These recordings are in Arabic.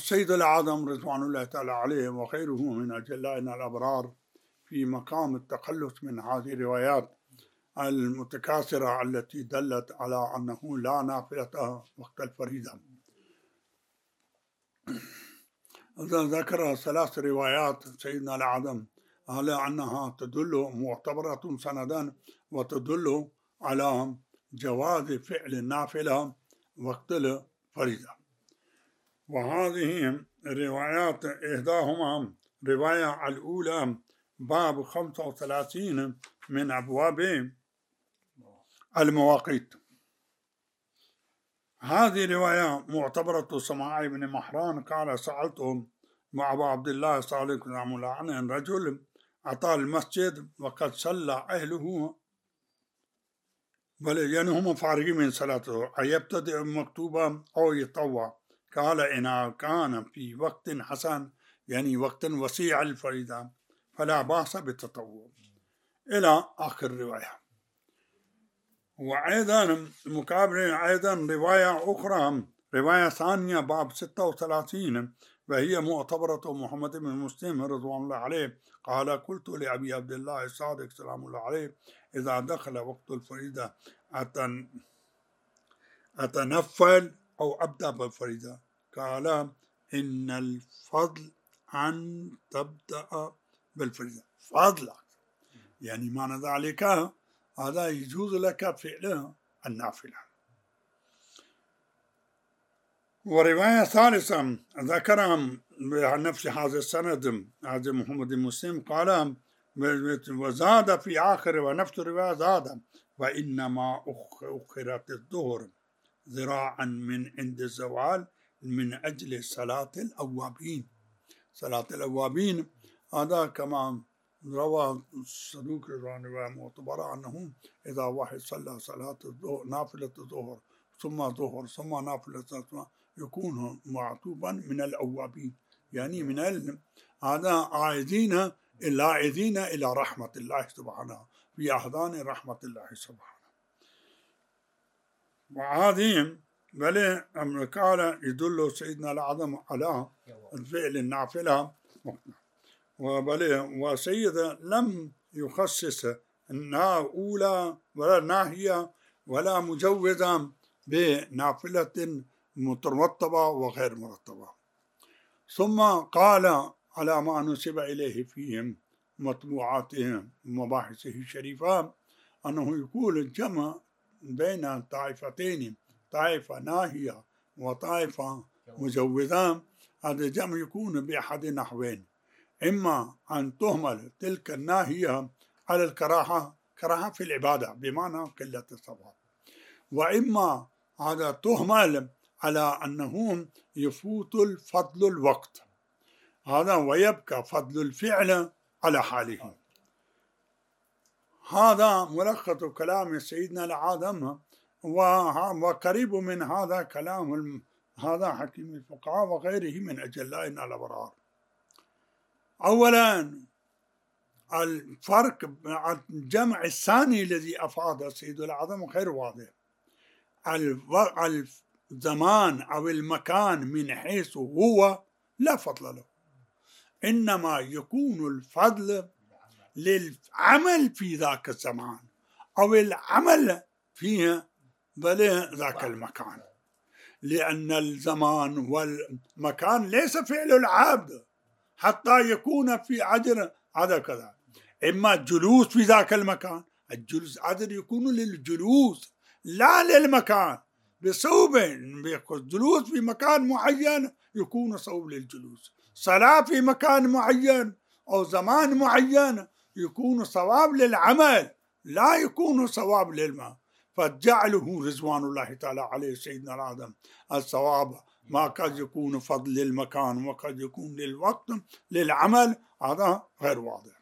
السيد الأعظم رضوان الله تعالى عليه وغيره من أجلائنا الأبرار في مقام التخلص من هذه الروايات المتكاثرة التي دلت على أنه لا نافلة وقت الفريضة. ذكر 3 روايات سيدنا الأعظم على أنها تدل معتبرة سندا وتدل على جواز فعل النافلة وقت الفريضة. وهذه الروايات إحداهما رواية الأولى باب 35 من أبواب المواقيت. هذه رواية معتبرة سماع بن مهران قال سألت مع أبو عبد الله صالح رحمه الله عن رجل أتى المسجد وقد صلى أهله بل يعني هم فارغين من صلاته أيبتدئ مكتوبا أو يطوع؟ قال إن كان في وقت حسن يعني وقت وسيع الفريضة فلا بأس بالتطوع إلى آخر الرواية. وأيضا مقابل أيضا رواية أخرى رواية ثانية باب 36 وهي معتبرة محمد بن مسلم رضوان الله عليه قال قلت لأبي عبد الله الصادق سلام الله عليه إذا دخل وقت الفريضة أتنفل أو أبدأ بالفريضة؟ قال إن الفضل أن تبدأ بالفريضة فضلا، يعني معنى ذلك هذا يجوز لك فعل النافلة. ورواية ثالثة ذكرها بنفس هذا السند هذا محمد بن مسلم قال وزاد في آخر ونفس الرواية زاد وإنما أخرت الظهر ذراعا من عند الزوال من أجل صلاة الأوابين. صلاة الأوابين هذا كما روى الصدوق رضوان معتبر أنه إذا واحد صلى صلاة الظهر نافلة الظهر ثم ظهر ثم نافلة ثم يكون معتوبا من الأوابين، يعني من هذا عائدين إلى رحمة الله سبحانه في أحضان رحمة الله سبحانه. وهذه بل قال يدل سيدنا الأعظم على فعل النافلة وسيد لم يخصص انها اولى ولا ناهيه ولا مجوزا بنافله مرتبه وغير مرتبه. ثم قال على ما نسب اليه في مطبوعاته مباحثه الشريفه انه يقول الجمع بين طائفتين طائفه ناهيه وطائفه مجوزه هذا الجمع يكون باحد نحوين، إما أن تهمل تلك الناهية على الكراهة كراهة في العبادة بمعنى قلة الثواب، وإما هذا تهمل على أنه يفوت الفضل الوقت هذا ويبقى فضل الفعل على حاله. هذا ملخص كلام سيدنا الأعظم وقريب من هذا كلام هذا حكيم الفقهاء وغيره من أجلائنا الأبرار. أولا الفرق الجمع الثاني الذي أفاده سيد الأعظم غير واضح. الزمان أو المكان من حيث هو لا فضل له، إنما يكون الفضل للعمل في ذاك الزمان أو العمل فيه بل ذاك المكان، لأن الزمان والمكان ليس فعل العبد حتى يكون في أجر هذا كذا. إما الجلوس في ذاك المكان الجلوس أجر يكون للجلوس لا للمكان بصوب، الجلوس في مكان معين يكون صوب للجلوس، صلاة في مكان معين أو زمان معين يكون صواب للعمل لا يكون صواب للمال. فجعله رضوان الله تعالى عليه سيدنا الأعظم الصواب ما قد يكون فضل للمكان وقد يكون للوقت للعمل هذا غير واضح.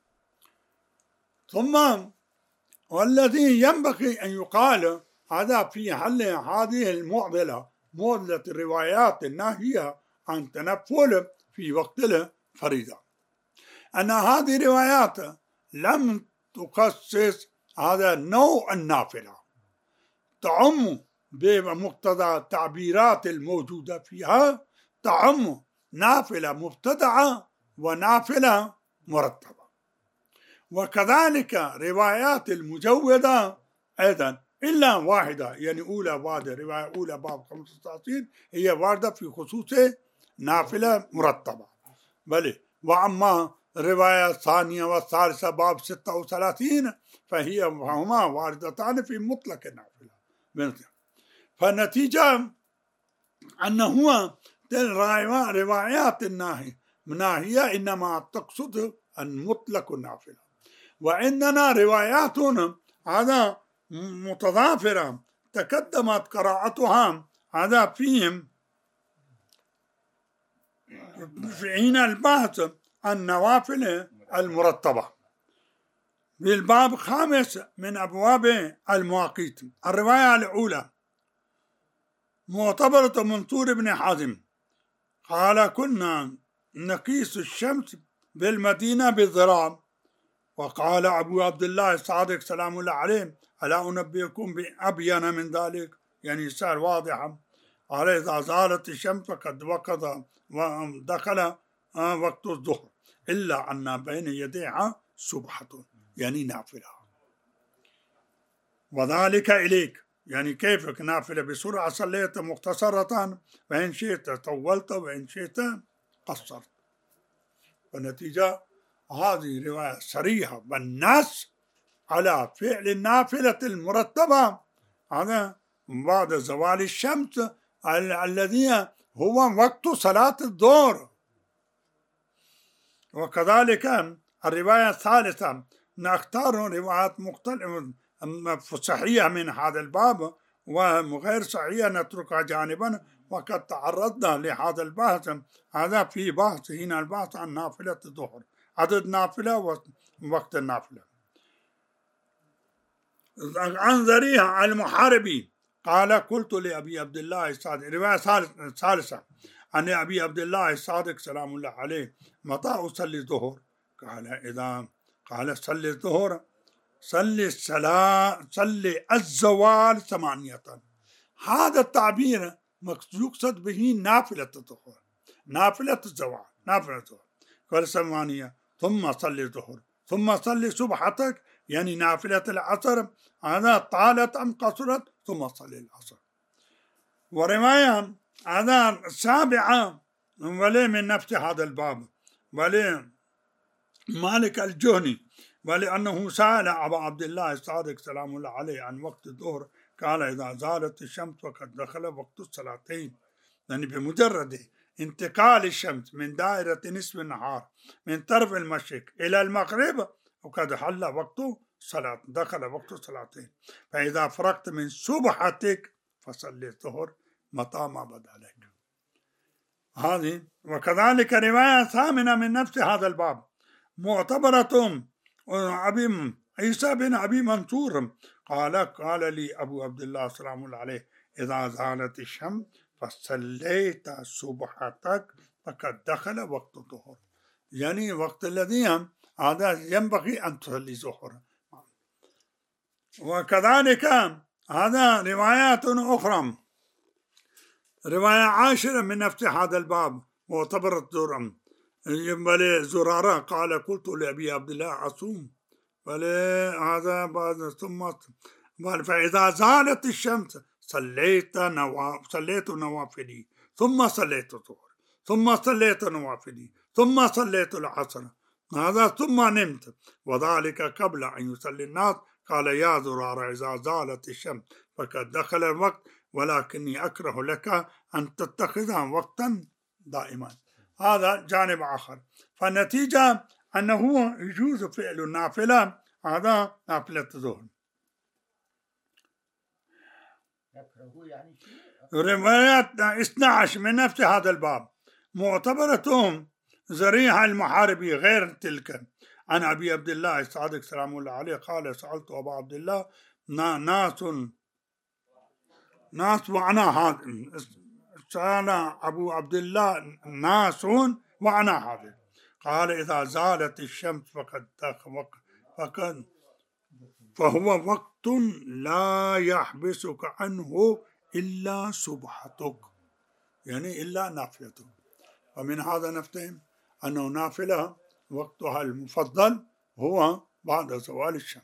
ثم والذي ينبغي أن يقال هذا في حل هذه المعضلة الروايات الناهية عن تنفل في وقت الفريضة أن هذه الروايات لم تخصص هذا نوع النافلة، تعم بمقتضى التعبيرات الموجودة فيها تعم نافلة مبتدعة ونافلة مرتبة. وكذلك روايات المجودة أيضا إلا واحدة، يعني أولى واردة، رواية أولى باب 35 هي واردة في خصوص نافلة مرتبة، بلى. وأما الرواية الثانية والثالثة باب 36 فهما واردتان في مطلق النافلة. فالنتيجة أنه روايات الناهية إنما تقصد المطلق النافلة، وعندنا روايات هذا متضافرة تقدمت قراءتها هذا فيهم في حين البحث عن النوافل المرتبة. في الباب 5 من أبواب المواقيت، الرواية الأولى معتبرة منصور بن حازم قال كنا نقيس الشمس بالمدينة بالذراع، وقال أبو عبد الله الصادق سلام الله عليه ألا أنبئكم بأبين من ذلك، يعني صار واضحا. قال إذا زالت الشمس فقد وقضى ودخل وقت الظهر إلا أن بين يديها سبحة، يعني نافلة، وذلك إليك، يعني كيفك نافلة بسرعة صليت مختصرة وإن شئت طولت وإن شئت قصرت. والنتيجة هذه رواية صريحة بالنص على فعل النافلة المرتبة هذا بعد زوال الشمس الذي هو وقت صلاة الظهر. وكذلك الرواية الثالثة نختار روايات مختلفة صحيحة من هذا الباب وغير صحيحة نتركها جانبا، وقد تعرضنا لهذا البحث هذا في بحث هنا البحث عن نافلة الظهر، عدد نافلة ووقت النافلة. عن ذريعة المحاربي قال قلت لأبي عبد الله الصادق، رواية ثالثة عن أبي عبد الله الصادق سلام الله عليه متى أصلي الظهر؟ قال صلي الظهر صلي الصلاة صلي الزوال 8. هذا التعبير يقصد به نافلة الظهر، نافلة الزوال، نافلة الظهر قال 8 ثم صلي الظهر ثم صلي سبحتك، يعني نافلة العصر هذا طالت أم قصرت ثم صلي العصر. ورواية هذا السابعة ولي من نفس هذا الباب ولي مالك الجهني ولأنه سأل أبا عبد الله الصادق سلام الله عليه عن وقت الظهر قال إذا زالت الشمس فقد دخل وقت الصلاتين، يعني بمجرد انتقال الشمس من دائرة نصف النهار من طرف المشرق إلى المغرب وقد حل وقت الصلاة، دخل وقت الصلاتين، فإذا فرغت من سبحتك فصلي الظهر متى ما بدا لك. هذه. وكذلك رواية ثامنة من نفس هذا الباب معتبرة أبي عيسى بن أبي منصور قال لي أبو عبد الله سلام الله عليه إذا زالت الشمس فصليت سبحتك فقد دخل وقت الظهر، يعني وقت الذي هذا ينبغي أن تصلي ظهر. وكذلك هذا روايات أخرى، رواية 10 من نفس هذا الباب معتبرة زرارة قال قلت لأبي عبد الله أصوم هذا بعد ثم فإذا زالت الشمس صليت نوافلي ثم صليت الظهر ثم صليت نوافلي ثم صليت العصر هذا ثم نمت، وذلك قبل أن يصلي الناس. قال يا زرارة إذا زالت الشمس فقد دخل الوقت ولكني أكره لك أن تتخذها وقتا دائما. هذا جانب آخر. فالنتيجة أنه يجوز فعل النافلة، هذا نافلة الظهر. روايات 12 من نفس هذا الباب معتبرة ذريعة المحاربي غير تلك عن أبي عبد الله الصادق سلام الله عليه قال سألت أبا عبد الله ناس وأنا هذا، سأل أبو عبد الله ناس وأنا هذا، قال إذا زالت الشمس فهو وقت لا يحبسك عنه إلا سبحتك، يعني إلا نافلتك. ومن هذا نفتهم أنه نافلة وقتها المفضل هو بعد زوال الشمس.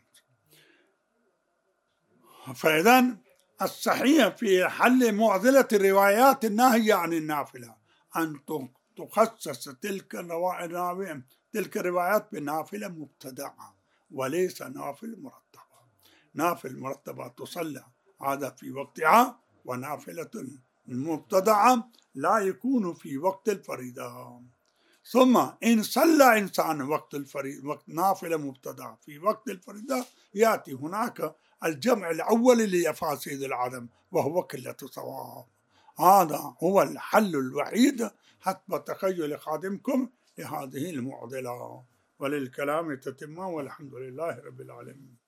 فإذا الصحيح في حل معضلة الروايات الناهية عن النافلة أن تخصص تلك الروايات بنافلة مبتدعة وليس نافل مرتبة. نافل مرتبة تصلى هذا في وقتها، ونافلة المبتدعة لا يكون في وقت الفريضة. ثم إن صلى إنسان وقت نافلة مبتدعة في وقت الفريضة يأتي هناك الجمع الأول لأفاسيد العدم وهو قلة الصواب. هذا هو الحل الوحيد حسب تخيل خادمكم لهذه المعضلة، وللكلام تتمة، والحمد لله رب العالمين.